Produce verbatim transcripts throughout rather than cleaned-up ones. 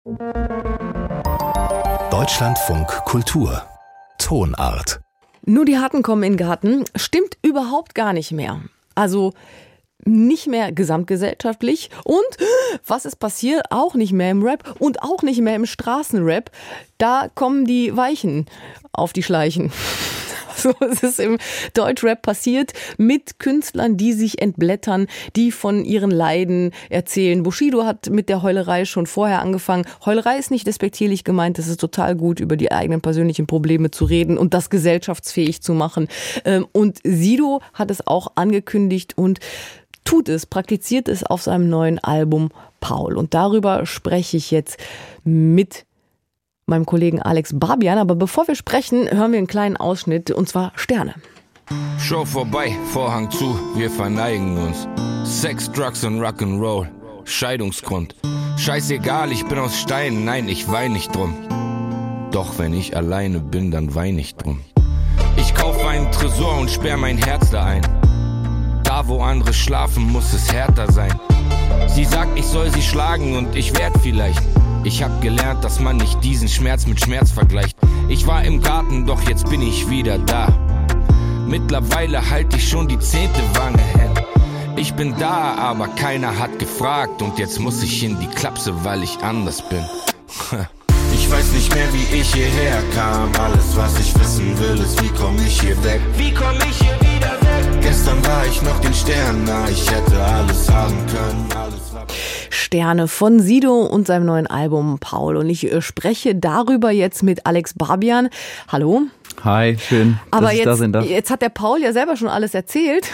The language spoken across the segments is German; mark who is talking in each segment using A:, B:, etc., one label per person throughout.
A: Deutschlandfunk Kultur Tonart.
B: Nur die Harten kommen in den Garten stimmt überhaupt gar nicht mehr. Also nicht mehr gesamtgesellschaftlich und was ist passiert? Auch nicht mehr im Rap und auch nicht mehr im Straßenrap. Da kommen die Weichen auf die Schleichen. So ist es im Deutschrap passiert mit Künstlern, die sich entblättern, die von ihren Leiden erzählen. Bushido hat mit der Heulerei schon vorher angefangen. Heulerei ist nicht despektierlich gemeint, es ist total gut, über die eigenen persönlichen Probleme zu reden und das gesellschaftsfähig zu machen. Und Sido hat es auch angekündigt und tut es, praktiziert es auf seinem neuen Album Paul. Und darüber spreche ich jetzt mit meinem Kollegen Alex Barbian. Aber bevor wir sprechen, hören wir einen kleinen Ausschnitt, und zwar Sterne.
C: Show vorbei, Vorhang zu, wir verneigen uns. Sex, Drugs und Rock'n'Roll, Scheidungsgrund. Scheißegal, ich bin aus Stein, nein, ich wein nicht drum. Doch wenn ich alleine bin, dann wein ich drum. Ich kauf einen Tresor und sperr mein Herz da ein. Da wo andere schlafen, muss es härter sein. Sie sagt, ich soll sie schlagen und ich werd vielleicht. Ich hab gelernt, dass man nicht diesen Schmerz mit Schmerz vergleicht. Ich war im Garten, doch jetzt bin ich wieder da. Mittlerweile halte ich schon die zehnte Wange hin. Ich bin da, aber keiner hat gefragt. Und jetzt muss ich in die Klapse, weil ich anders bin.
D: Ich weiß nicht mehr, wie ich hierher kam. Alles, was ich wissen will, ist, wie komm ich hier weg? Wie komm ich hier wieder weg? Gestern war ich noch den Sternen nah. Ich hätte alles haben können, alles war...
B: Sterne von Sido und seinem neuen Album Paul. Und ich äh, spreche darüber jetzt mit Alex Barbian. Hallo.
E: Hi, schön,
B: Aber
E: dass ich
B: jetzt,
E: da sein darf.
B: Jetzt hat der Paul ja selber schon alles erzählt.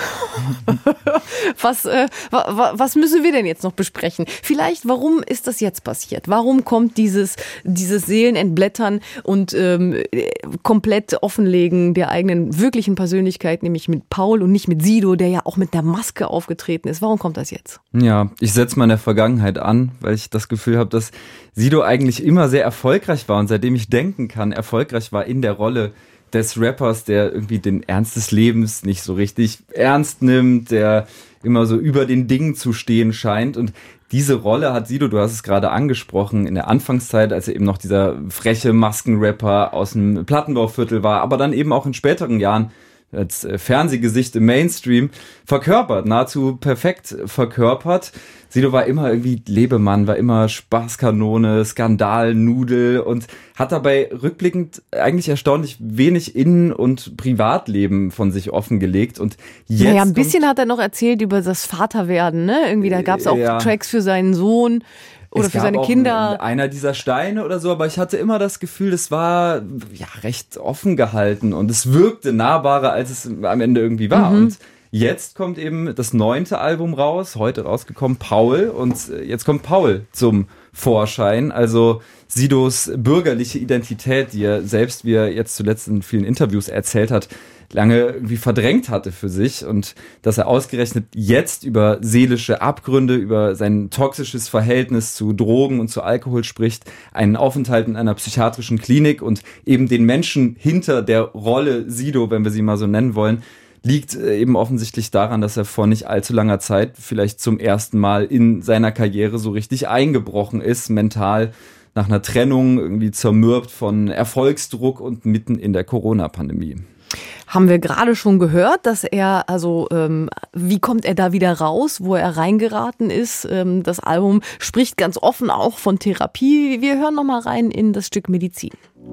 B: was, äh, wa, was müssen wir denn jetzt noch besprechen? Vielleicht, warum ist das jetzt passiert? Warum kommt dieses, dieses Seelenentblättern und ähm, komplett Offenlegen der eigenen wirklichen Persönlichkeit, nämlich mit Paul und nicht mit Sido, der ja auch mit einer Maske aufgetreten ist? Warum kommt das jetzt?
E: Ja, ich setze mal in der Vergangenheit an, weil ich das Gefühl habe, dass Sido eigentlich immer sehr erfolgreich war und seitdem ich denken kann, erfolgreich war in der Rolle des Rappers, der irgendwie den Ernst des Lebens nicht so richtig ernst nimmt, der immer so über den Dingen zu stehen scheint. Und diese Rolle hat Sido, du hast es gerade angesprochen, in der Anfangszeit, als er eben noch dieser freche Maskenrapper aus dem Plattenbauviertel war, aber dann eben auch in späteren Jahren als Fernsehgesicht im Mainstream verkörpert, nahezu perfekt verkörpert. Sido war immer irgendwie Lebemann, war immer Spaßkanone, Skandalnudel und hat dabei rückblickend eigentlich erstaunlich wenig Innen- und Privatleben von sich offengelegt. Und jetzt
B: naja, ein bisschen hat er noch erzählt über das Vaterwerden, ne? Irgendwie, da gab es auch ja. Tracks für seinen Sohn. Oder
E: es
B: für
E: gab
B: seine
E: auch
B: Kinder.
E: Einer dieser Steine oder so, aber ich hatte immer das Gefühl, es war ja recht offen gehalten und es wirkte nahbarer, als es am Ende irgendwie war. Mhm. Und jetzt kommt eben das neunte Album raus, heute rausgekommen, Paul. Und jetzt kommt Paul zum Vorschein. Also Sidos bürgerliche Identität, die er selbst, wie er jetzt zuletzt in vielen Interviews erzählt hat, lange irgendwie verdrängt hatte für sich und dass er ausgerechnet jetzt über seelische Abgründe, über sein toxisches Verhältnis zu Drogen und zu Alkohol spricht, einen Aufenthalt in einer psychiatrischen Klinik und eben den Menschen hinter der Rolle Sido, wenn wir sie mal so nennen wollen, liegt eben offensichtlich daran, dass er vor nicht allzu langer Zeit vielleicht zum ersten Mal in seiner Karriere so richtig eingebrochen ist, mental nach einer Trennung, irgendwie zermürbt von Erfolgsdruck und mitten in der Corona-Pandemie.
B: Haben wir gerade schon gehört, dass er, also ähm, wie kommt er da wieder raus, wo er reingeraten ist? Ähm, das Album spricht ganz offen auch von Therapie. Wir hören noch mal rein in das Stück Medizin.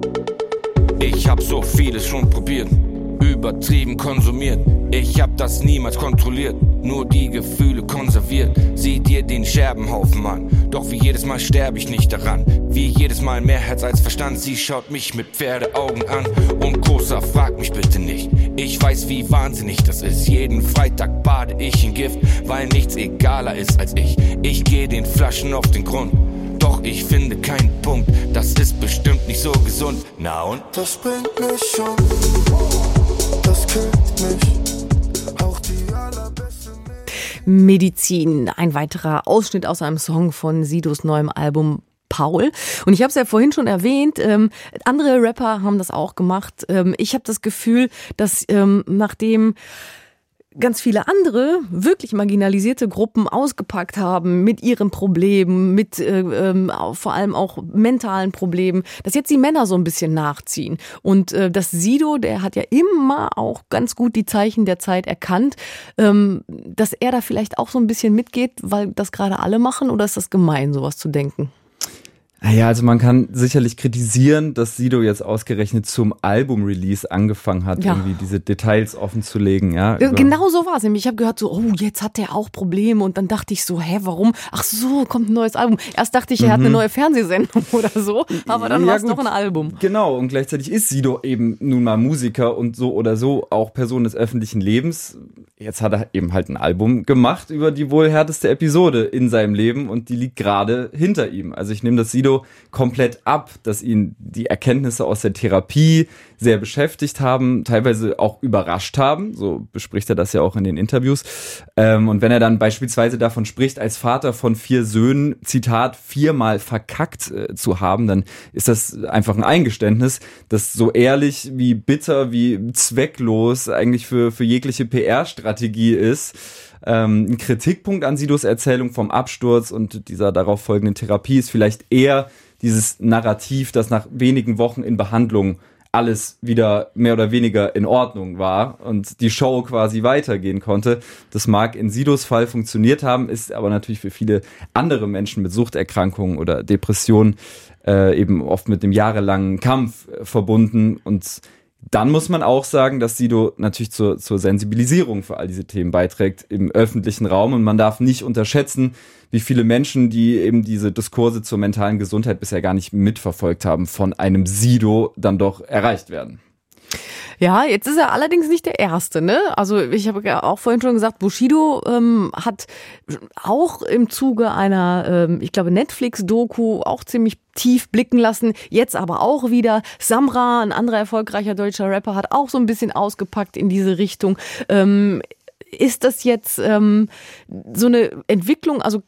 C: Ich hab so vieles schon probiert, übertrieben konsumiert. Ich hab das niemals kontrolliert, nur die Gefühle konserviert. Sieh dir den Scherbenhaufen an, doch wie jedes Mal sterbe ich nicht daran. Wie jedes Mal mehr Herz als Verstand, sie schaut mich mit Pferdeaugen an. Und Kosa, frag mich bitte nicht, ich weiß wie wahnsinnig das ist. Jeden Freitag bade ich in Gift, weil nichts egaler ist als ich. Ich geh den Flaschen auf den Grund, doch ich finde keinen Punkt. Das ist bestimmt nicht so gesund, na und?
D: Das bringt mich um, das killt mich, auch die allerbeste
B: Medizin, ein weiterer Ausschnitt aus einem Song von Sidos neuem Album Paul. Und ich habe es ja vorhin schon erwähnt, ähm, andere Rapper haben das auch gemacht. Ähm, ich habe das Gefühl, dass ähm, nachdem ganz viele andere, wirklich marginalisierte Gruppen ausgepackt haben mit ihren Problemen, mit äh, ähm, vor allem auch mentalen Problemen, dass jetzt die Männer so ein bisschen nachziehen. Und äh, das Sido, der hat ja immer auch ganz gut die Zeichen der Zeit erkannt, ähm, dass er da vielleicht auch so ein bisschen mitgeht, weil das gerade alle machen, oder ist das gemein, sowas zu denken?
E: Ja, also man kann sicherlich kritisieren, dass Sido jetzt ausgerechnet zum Album-Release angefangen hat, ja. irgendwie diese Details offen zu legen. Ja,
B: genau so war es nämlich. Ich habe gehört so, oh, jetzt hat der auch Probleme, und dann dachte ich so, hä, warum? Ach so, kommt ein neues Album. Erst dachte ich, er mhm. hat eine neue Fernsehsendung oder so, aber dann ja, war es doch ein Album.
E: Genau, und gleichzeitig ist Sido eben nun mal Musiker und so oder so auch Person des öffentlichen Lebens. Jetzt hat er eben halt ein Album gemacht über die wohl härteste Episode in seinem Leben, und die liegt gerade hinter ihm. Also ich nehme das Sido komplett ab, dass ihn die Erkenntnisse aus der Therapie sehr beschäftigt haben, teilweise auch überrascht haben. So bespricht er das ja auch in den Interviews. Und wenn er dann beispielsweise davon spricht, als Vater von vier Söhnen, Zitat, viermal verkackt zu haben, dann ist das einfach ein Eingeständnis, das so ehrlich wie bitter wie zwecklos eigentlich für, für jegliche P R-Strategie ist. Ähm, ein Kritikpunkt an Sidos Erzählung vom Absturz und dieser darauf folgenden Therapie ist vielleicht eher dieses Narrativ, dass nach wenigen Wochen in Behandlung alles wieder mehr oder weniger in Ordnung war und die Show quasi weitergehen konnte. Das mag in Sidos Fall funktioniert haben, ist aber natürlich für viele andere Menschen mit Suchterkrankungen oder Depressionen äh, eben oft mit einem jahrelangen Kampf äh, verbunden. Und dann muss man auch sagen, dass Sido natürlich zur, zur Sensibilisierung für all diese Themen beiträgt im öffentlichen Raum, und man darf nicht unterschätzen, wie viele Menschen, die eben diese Diskurse zur mentalen Gesundheit bisher gar nicht mitverfolgt haben, von einem Sido dann doch erreicht werden.
B: Ja, jetzt ist er allerdings nicht der Erste, ne? Also ich habe ja auch vorhin schon gesagt, Bushido ähm, hat auch im Zuge einer, ähm, ich glaube, Netflix-Doku auch ziemlich tief blicken lassen. Jetzt aber auch wieder Samra, ein anderer erfolgreicher deutscher Rapper, hat auch so ein bisschen ausgepackt in diese Richtung. Ähm, ist das jetzt ähm, so eine Entwicklung, also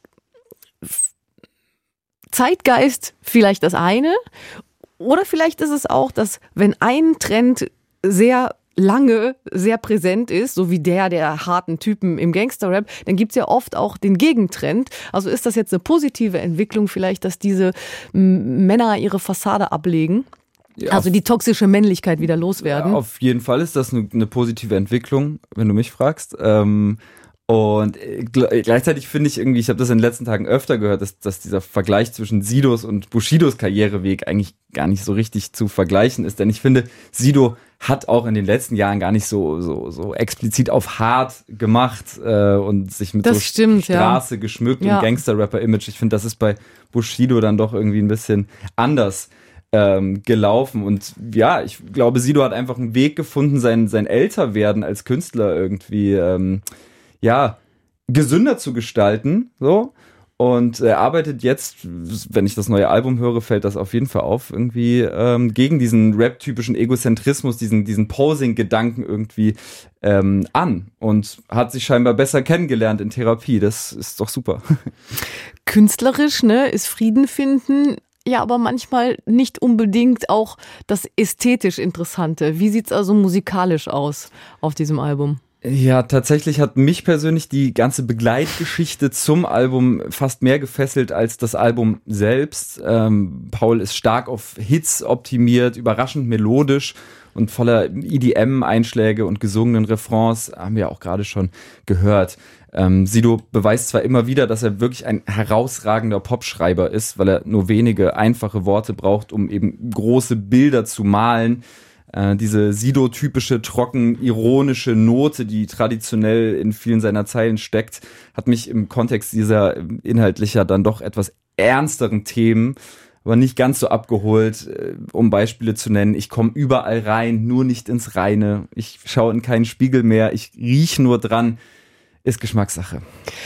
B: Zeitgeist vielleicht das eine, oder vielleicht ist es auch, dass wenn ein Trend sehr lange sehr präsent ist, so wie der der harten Typen im Gangsterrap, dann gibt's ja oft auch den Gegentrend. Also ist das jetzt eine positive Entwicklung vielleicht, dass diese m- Männer ihre Fassade ablegen? Ja, also die toxische Männlichkeit wieder loswerden?
E: Ja, auf jeden Fall ist das eine, eine positive Entwicklung, wenn du mich fragst. Ähm Und gleichzeitig finde ich irgendwie, ich habe das in den letzten Tagen öfter gehört, dass, dass dieser Vergleich zwischen Sidos und Bushidos Karriereweg eigentlich gar nicht so richtig zu vergleichen ist. Denn ich finde, Sido hat auch in den letzten Jahren gar nicht so so so explizit auf hart gemacht äh, und sich mit
B: das
E: so
B: stimmt,
E: Straße
B: ja.
E: geschmückt
B: ja.
E: und Gangster-Rapper-Image. Ich finde, das ist bei Bushido dann doch irgendwie ein bisschen anders ähm, gelaufen. Und ja, ich glaube, Sido hat einfach einen Weg gefunden, sein, sein Älterwerden als Künstler irgendwie ähm, ja, gesünder zu gestalten, so. Und er arbeitet jetzt, wenn ich das neue Album höre, fällt das auf jeden Fall auf, irgendwie ähm, gegen diesen Rap-typischen Egozentrismus, diesen, diesen Posing-Gedanken irgendwie ähm, an und hat sich scheinbar besser kennengelernt in Therapie. Das ist doch super.
B: Künstlerisch, ne, ist Frieden finden, ja, aber manchmal nicht unbedingt auch das ästhetisch Interessante. Wie sieht's also musikalisch aus auf diesem Album?
E: Ja, tatsächlich hat mich persönlich die ganze Begleitgeschichte zum Album fast mehr gefesselt als das Album selbst. Ähm, Paul ist stark auf Hits optimiert, überraschend melodisch und voller E D M-Einschläge und gesungenen Refrains, haben wir auch gerade schon gehört. Ähm, Sido beweist zwar immer wieder, dass er wirklich ein herausragender Popschreiber ist, weil er nur wenige einfache Worte braucht, um eben große Bilder zu malen. Äh, diese Sido-typische, trocken, ironische Note, die traditionell in vielen seiner Zeilen steckt, hat mich im Kontext dieser inhaltlicher, dann doch etwas ernsteren Themen, aber nicht ganz so abgeholt, äh, um Beispiele zu nennen. Ich komme überall rein, nur nicht ins Reine. Ich schaue in keinen Spiegel mehr, ich riech nur dran. Ist Geschmackssache.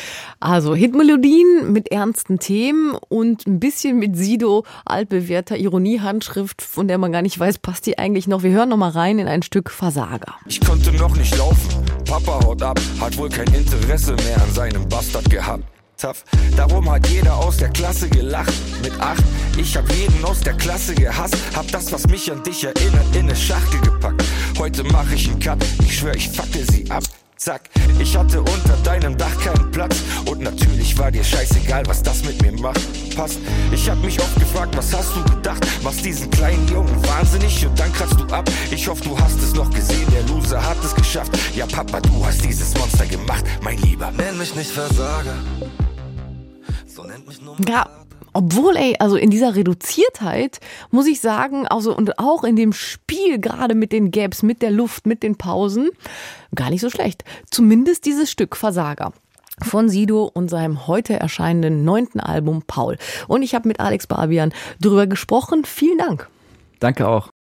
B: Also Hitmelodien mit ernsten Themen und ein bisschen mit Sido altbewährter Ironiehandschrift, von der man gar nicht weiß, passt die eigentlich noch. Wir hören noch mal rein in ein Stück Versager.
C: Ich konnte noch nicht laufen, Papa haut ab, hat wohl kein Interesse mehr an seinem Bastard gehabt. Darum hat jeder aus der Klasse gelacht. Mit acht, ich hab jeden aus der Klasse gehasst. Hab das, was mich an dich erinnert, in eine Schachtel gepackt. Heute mach ich einen Cut, ich schwör, ich fackel sie ab. Zack, ich hatte unter deinem Dach keinen Platz. Und natürlich war dir scheißegal, was das mit mir macht. Passt, ich hab mich oft gefragt, was hast du gedacht? Machst diesen kleinen Jungen wahnsinnig und dann kratzt du ab. Ich hoffe, du hast es noch gesehen, der Loser hat es geschafft. Ja Papa, du hast dieses Monster gemacht, mein Lieber.
D: Nenn mich nicht Versager, so nennt mich nur...
B: Ja. Obwohl, ey, also in dieser Reduziertheit muss ich sagen, also und auch in dem Spiel, gerade mit den Gaps, mit der Luft, mit den Pausen, gar nicht so schlecht. Zumindest dieses Stück Versager von Sido und seinem heute erscheinenden neunten Album Paul. Und ich habe mit Alex Barbian drüber gesprochen. Vielen Dank.
E: Danke auch.